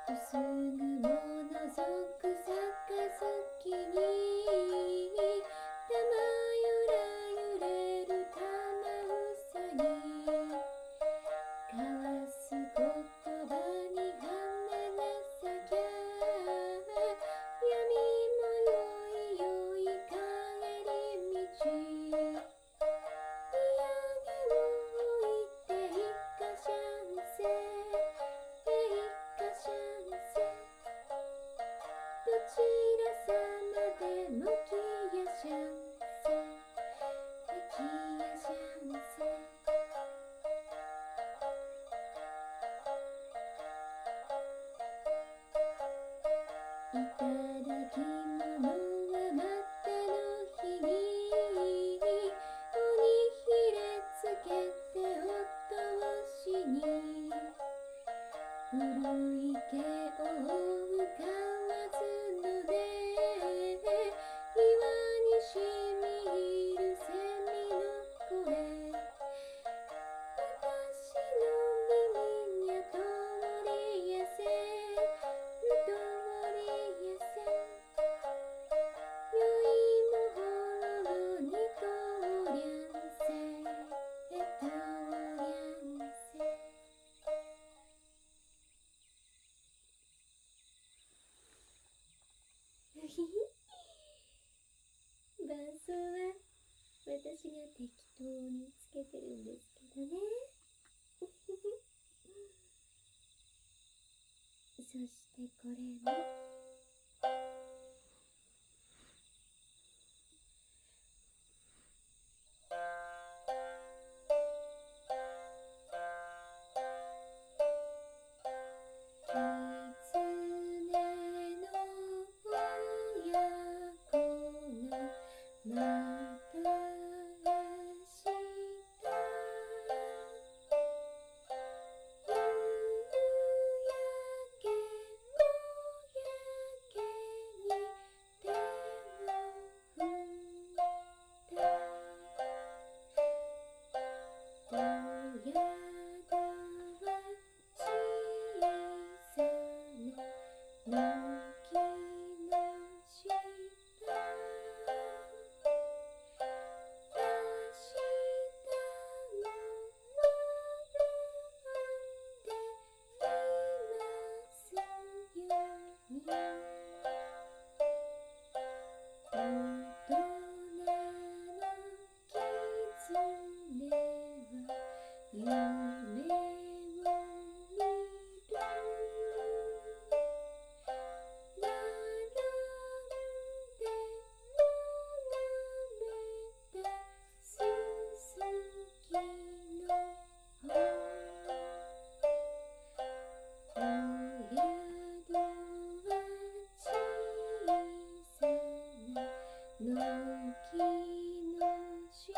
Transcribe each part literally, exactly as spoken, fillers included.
薄雲のぞく杯にたまゆら揺れる玉うさぎ交わす言葉に花が咲きゃ闇もよいよい帰り道土産を置いていかしゃんせいかしゃんせどちらさまでもきやしゃんせきやしゃんせいただきものはまたの日におにひれつけてお通しに古い毛を追う河津野で岩にしみ入る蝉の声私の耳にゃ通りやせ通りやせ酔いもほろろに通りゃんせ通りゃんせうひひ伴奏は私が適当につけてるんですけどねそしてこれもきつねの親子がまた明日夕焼け小焼けに手を振ったどやどは小さな軒の下明日も笑っていますように大人の狐は夢を見る並んで眺めたすすきの穂お宿は小さな軒の下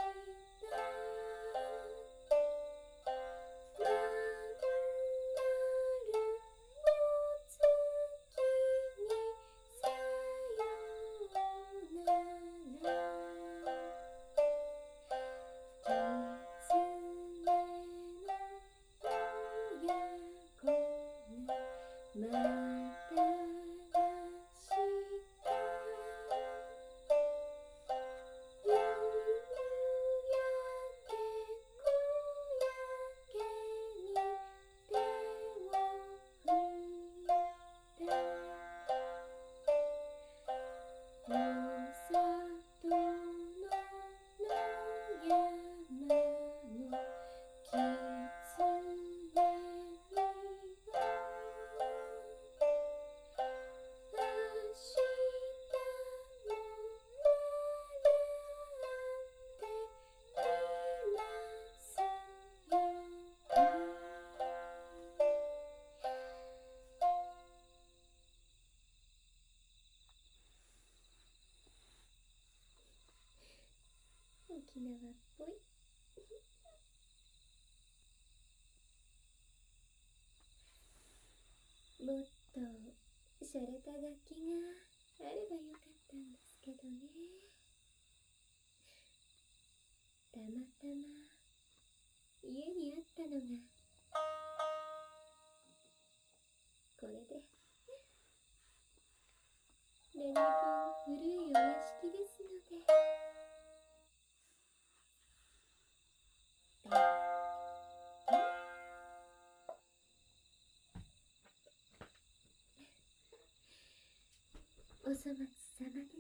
まん丸お月にさよならきつねの親子がまた明日夕焼け小焼けに手を振ったお里の野山の狐には明日も笑っていますように沖縄っぽいもっと洒落た楽器があればよかったんですけどねたまたま家にあったのがこれでずいぶん古いお屋敷ですので。お粗末様です。